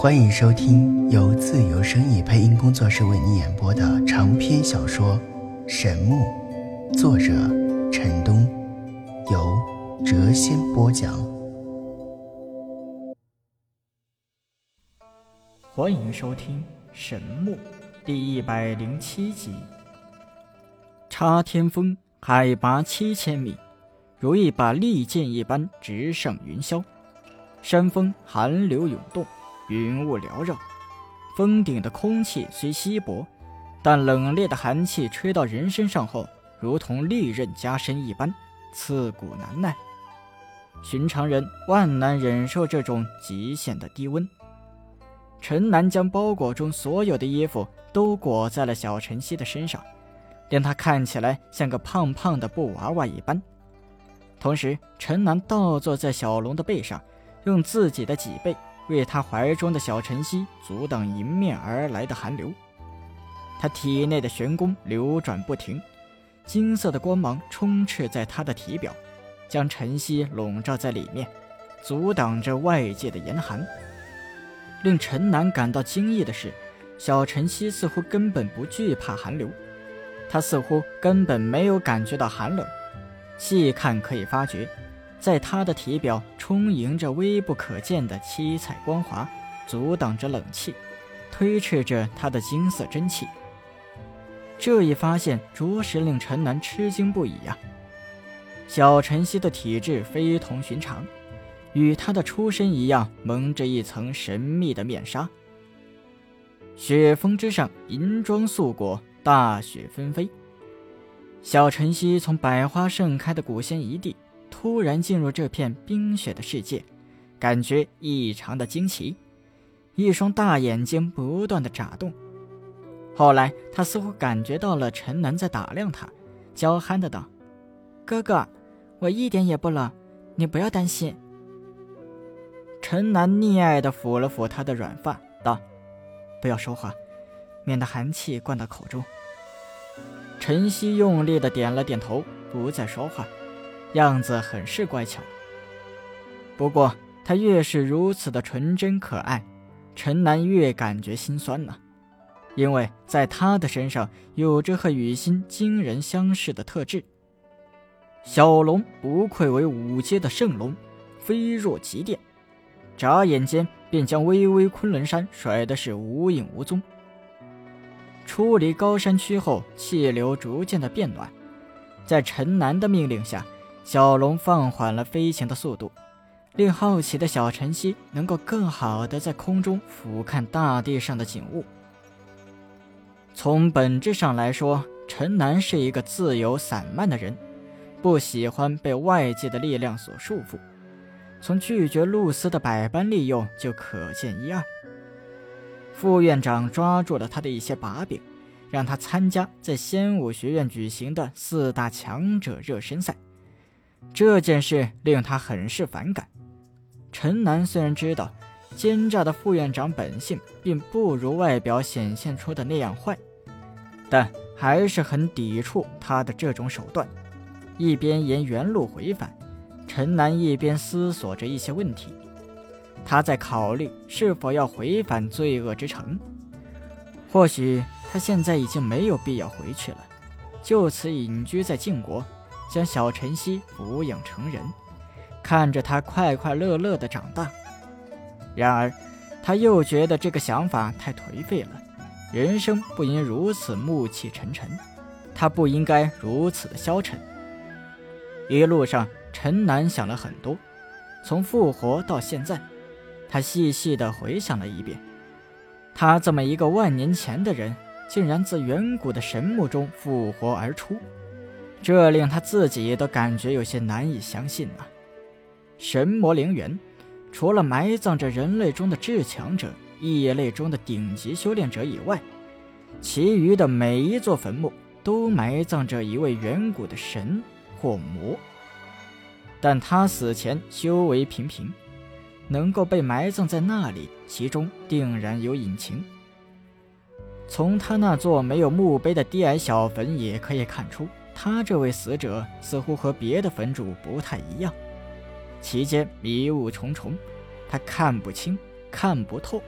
欢迎收听由自由声意配音工作室为你演播的长篇小说《神木》，作者陈东，由谪仙播讲。 欢迎收听《神木》第107集。插天峰海拔7000米，如一把利剑一般直上云霄。山峰寒流涌动，云雾缭绕，峰顶的空气虽稀薄，但冷冽的寒气吹到人身上后，如同利刃加身一般，刺骨难耐。寻常人万难忍受这种极限的低温。陈南将包裹中所有的衣服都裹在了小晨曦的身上，令她看起来像个胖胖的布娃娃一般。同时，陈南倒坐在小龙的背上，用自己的脊背为他怀中的小晨曦阻挡迎面而来的寒流。他体内的玄功流转不停，金色的光芒充斥在他的体表，将晨曦笼罩在里面，阻挡着外界的严寒。令陈南感到惊异的是，小晨曦似乎根本不惧怕寒流，他似乎根本没有感觉到寒冷。细看可以发觉，在他的体表充盈着微不可见的七彩光华，阻挡着冷气，推斥着他的金色真气。这一发现着实令陈南吃惊不已呀！小晨曦的体质非同寻常，与他的出身一样，蒙着一层神秘的面纱。雪峰之上，银装素裹，大雪纷飞。小晨曦从百花盛开的古仙一地突然进入这片冰雪的世界，感觉异常的惊奇，一双大眼睛不断的眨动。后来他似乎感觉到了陈南在打量他，娇憨的道：“哥哥，我一点也不冷，你不要担心。”陈南溺爱地抚了抚他的软发，道：“不要说话，免得寒气灌到口中。”晨曦用力地点了点头，不再说话，样子很是乖巧。不过他越是如此的纯真可爱，陈南越感觉心酸呢，因为在他的身上有着和雨欣惊人相似的特质。小龙不愧为5阶的圣龙，飞若疾电，眨眼间便将巍巍昆仑山甩的是无影无踪。出离高山区后，气流逐渐的变暖，在陈南的命令下，小龙放缓了飞行的速度，令好奇的小晨曦能够更好的在空中俯瞰大地上的景物。从本质上来说，陈南是一个自由散漫的人，不喜欢被外界的力量所束缚，从拒绝露丝的百般利诱就可见一二。副院长抓住了他的一些把柄，让他参加在仙武学院举行的4大强者热身赛。这件事令他很是反感。陈南虽然知道奸诈的副院长本性并不如外表显现出的那样坏，但还是很抵触他的这种手段。一边沿原路回返，陈南一边思索着一些问题。他在考虑是否要回返罪恶之城，或许他现在已经没有必要回去了，就此隐居在晋国，将小晨曦抚养成人，看着他快快乐乐地长大。然而他又觉得这个想法太颓废了，人生不应如此暮气沉沉，他不应该如此的消沉。一路上陈南想了很多，从复活到现在，他细细地回想了一遍，他这么一个万年前的人，竟然自远古的神木中复活而出，这令他自己都感觉有些难以相信啊。神魔陵园除了埋葬着人类中的至强者、异类中的顶级修炼者以外，其余的每一座坟墓都埋葬着一位远古的神或魔，但他死前修为平平，能够被埋葬在那里，其中定然有隐情。从他那座没有墓碑的低矮小坟也可以看出，他这位死者似乎和别的坟主不太一样，其间迷雾重重，他看不清看不透，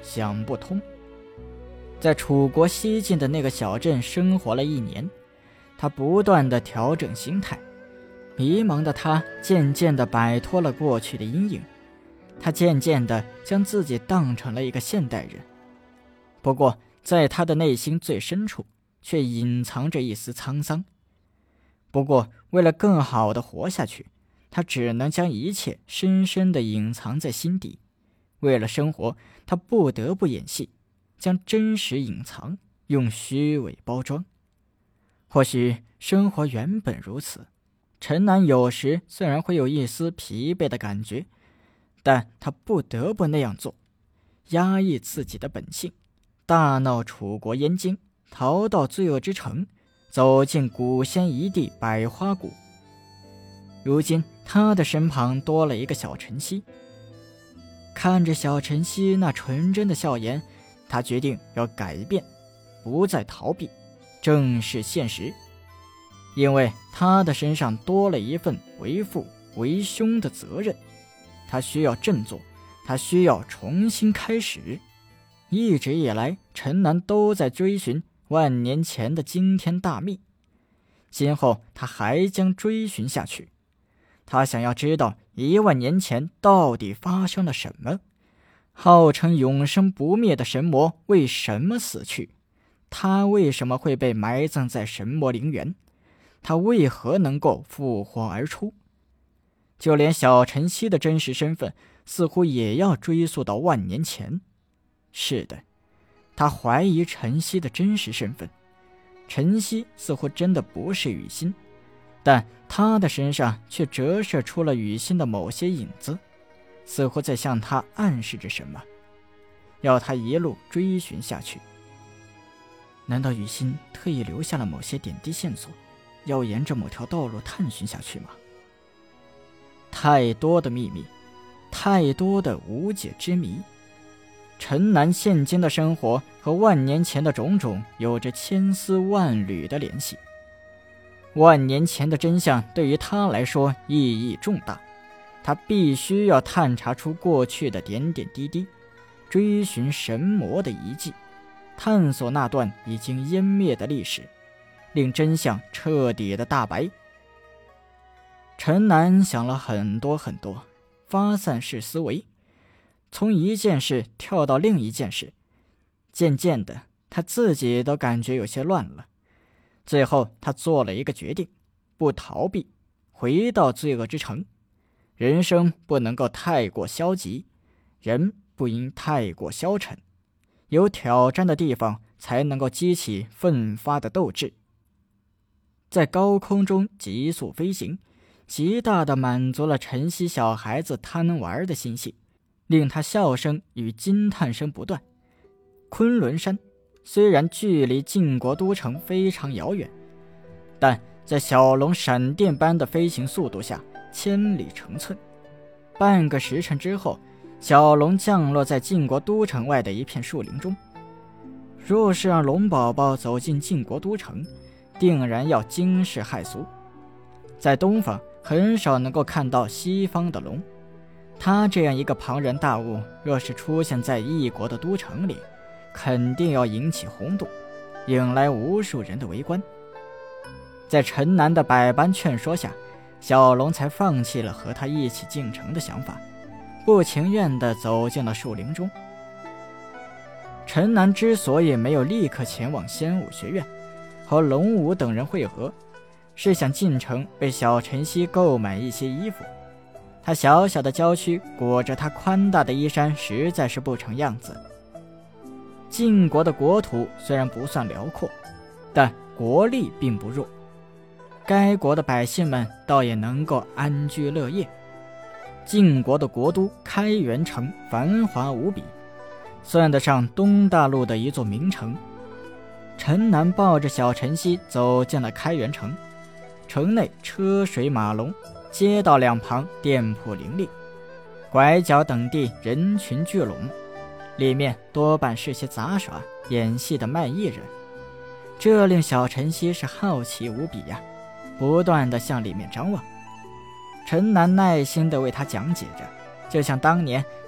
想不通。在楚国西境的那个小镇生活了1年，他不断地调整心态，迷茫的他渐渐地摆脱了过去的阴影，他渐渐地将自己当成了一个现代人。不过在他的内心最深处却隐藏着一丝沧桑。不过为了更好地活下去，他只能将一切深深地隐藏在心底。为了生活，他不得不演戏，将真实隐藏，用虚伪包装。或许生活原本如此，陈南有时虽然会有一丝疲惫的感觉，但他不得不那样做，压抑自己的本性，大闹楚国燕京，逃到罪恶之城，走进古仙一地百花谷。如今他的身旁多了一个小晨曦，看着小晨曦那纯真的笑颜，他决定要改变，不再逃避，正视现实。因为他的身上多了一份为父为兄的责任，他需要振作，他需要重新开始。一直以来，陈南都在追寻万年前的惊天大秘，今后他还将追寻下去。他想要知道1万年前到底发生了什么，号称永生不灭的神魔为什么死去，他为什么会被埋葬在神魔陵园，他为何能够复活而出。就连小晨曦的真实身份似乎也要追溯到万年前。是的，他怀疑晨曦的真实身份。晨曦似乎真的不是雨欣，但他的身上却折射出了雨欣的某些影子，似乎在向他暗示着什么，要他一路追寻下去。难道雨欣特意留下了某些点滴线索，要沿着某条道路探寻下去吗？太多的秘密，太多的无解之谜。陈南现今的生活和万年前的种种有着千丝万缕的联系。万年前的真相对于他来说意义重大，他必须要探查出过去的点点滴滴，追寻神魔的遗迹，探索那段已经湮灭的历史，令真相彻底的大白。陈南想了很多，发散式思维，从一件事跳到另一件事，渐渐的他自己都感觉有些乱了。最后他做了一个决定，不逃避，回到罪恶之城。人生不能够太过消极，人不应太过消沉，有挑战的地方才能够激起奋发的斗志。在高空中急速飞行，极大地满足了晨曦小孩子贪玩的心性，令他笑声与惊叹声不断。昆仑山虽然距离晋国都城非常遥远，但在小龙闪电般的飞行速度下，千里成寸。半个时辰之后，小龙降落在晋国都城外的一片树林中。若是让龙宝宝走进晋国都城，定然要惊世骇俗。在东方很少能够看到西方的龙，他这样一个庞然大物，若是出现在异国的都城里，肯定要引起轰动，引来无数人的围观。在陈南的百般劝说下，小龙才放弃了和他一起进城的想法，不情愿地走进了树林中。陈南之所以没有立刻前往仙武学院和龙武等人会合，是想进城为小晨曦购买一些衣服。他小小的娇躯裹着他宽大的衣衫，实在是不成样子。晋国的国土虽然不算辽阔，但国力并不弱，该国的百姓们倒也能够安居乐业。晋国的国都开元城繁华无比，算得上东大陆的一座名城。陈南抱着小晨曦走进了开元城，城内车水马龙，街道两旁店铺林立，拐角等地人群聚拢，里面多半是些杂耍演戏的卖艺人。这令小晨曦是好奇无比呀，不断地向里面张望。陈南耐心地为他讲解着，就像当年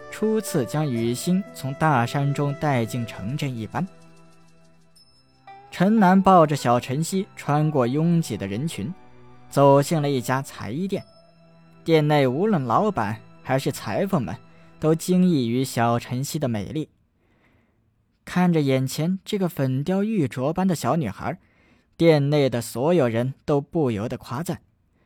初次将雨欣从大山中带进城镇一般。陈南抱着小晨曦穿过拥挤的人群，走进了一家裁衣店。店内无论老板还是裁缝们都惊异于小晨曦的美丽。看着眼前这个粉雕玉琢般的小女孩，店内的所有人都不由得夸赞。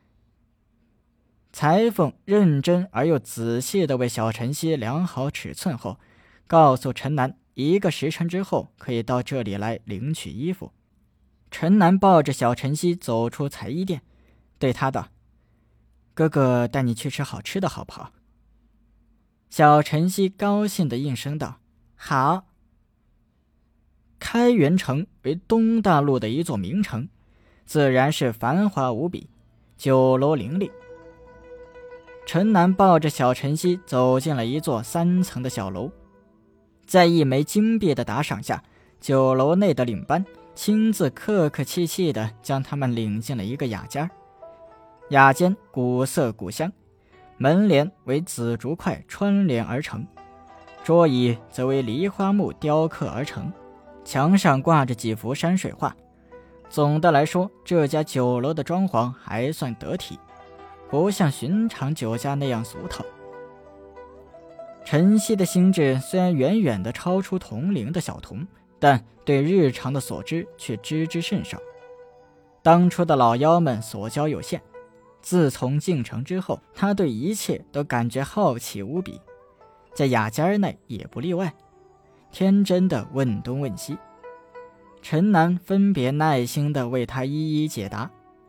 裁缝认真而又仔细地为小晨曦量好尺寸后，告诉陈南1个时辰之后可以到这里来领取衣服。陈南抱着小晨曦走出裁衣店，对他道：哥哥带你去吃好吃的好不好？小晨曦高兴地应声道：好。开元城为东大陆的一座名城，自然是繁华无比，酒楼林立。陈南抱着小晨曦走进了一座3层的小楼，在一枚金币的打赏下，酒楼内的领班亲自客客气气地将他们领进了一个雅间。雅间古色古香，门帘为紫竹块穿联而成，桌椅则为梨花木雕刻而成，墙上挂着几幅山水画。总的来说，这家酒楼的装潢还算得体，不像寻常酒家那样俗套。晨曦的心智虽然远远地超出同龄的小童，但对日常的所知却知之甚少。当初的老妖们所教有限，自从进城之后，他对一切都感觉好奇无比，在雅间内也不例外，天真的问东问西。陈南分别耐心地为他一一解答。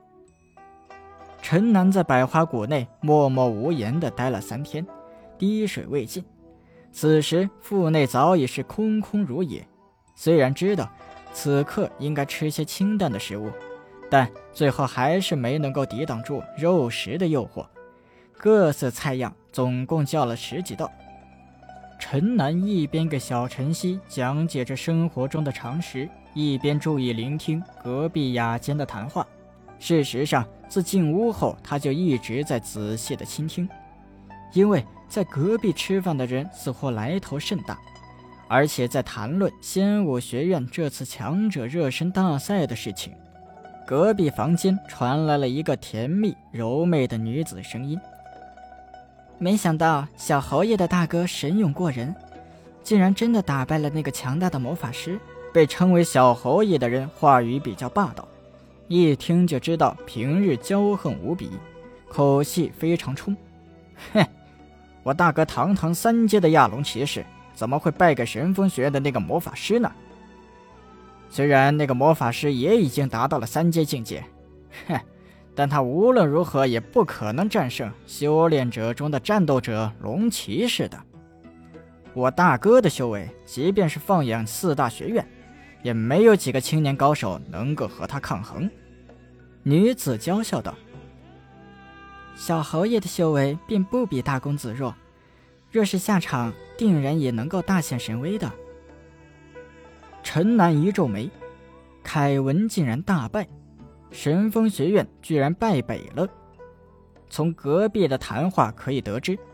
陈南在百花谷内默默无言地待了3天，滴水未进。此时腹内早已是空空如也，虽然知道此刻应该吃些清淡的食物，但最后还是没能够抵挡住肉食的诱惑。各色菜样总共叫了10几道。陈南一边给小晨曦讲解着生活中的常识，一边注意聆听隔壁雅间的谈话。事实上，自进屋后他就一直在仔细地倾听，因为在隔壁吃饭的人似乎来头甚大，而且在谈论仙武学院这次强者热身大赛的事情。隔壁房间传来了一个甜蜜柔媚的女子声音：没想到小侯爷的大哥神勇过人，竟然真的打败了那个强大的魔法师。被称为小侯爷的人话语比较霸道，一听就知道平日骄横无比，口气非常冲。哼，我大哥堂堂3阶的亚龙骑士，怎么会败给神风学院的那个魔法师呢？虽然那个魔法师也已经达到了3阶境界，但他无论如何也不可能战胜修炼者中的战斗者龙骑士的。我大哥的修为，即便是放眼4大学院，也没有几个青年高手能够和他抗衡。女子娇笑道：小侯爷的修为并不比大公子弱，若是下场，定然也能够大显神威的。陈南一皱眉，凯文竟然大败，神风学院居然败北了。从隔壁的谈话可以得知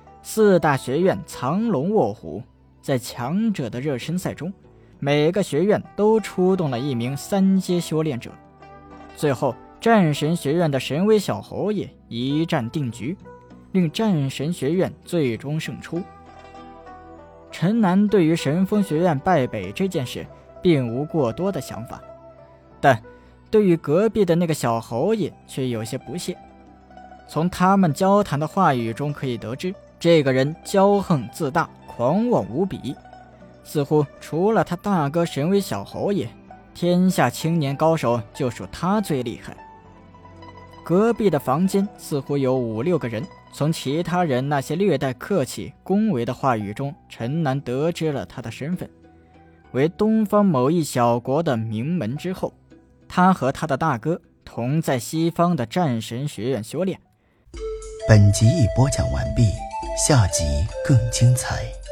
，4大学院藏龙卧虎，在强者的热身赛中，每个学院都出动了1名3阶修炼者，最后战神学院的神威小侯爷一战定局，令战神学院最终胜出。陈南对于神风学院败北这件事并无过多的想法，但对于隔壁的那个小侯爷却有些不屑。从他们交谈的话语中可以得知，这个人骄横自大，狂妄无比，似乎除了他大哥神威小侯爷，天下青年高手就属他最厉害。隔壁的房间似乎有5、6个人，从其他人那些略带客气恭维的话语中，陈南得知了他的身份，为东方某一小国的名门之后。他和他的大哥同在西方的战神学院修炼。 本集已播讲完毕，下集更精彩。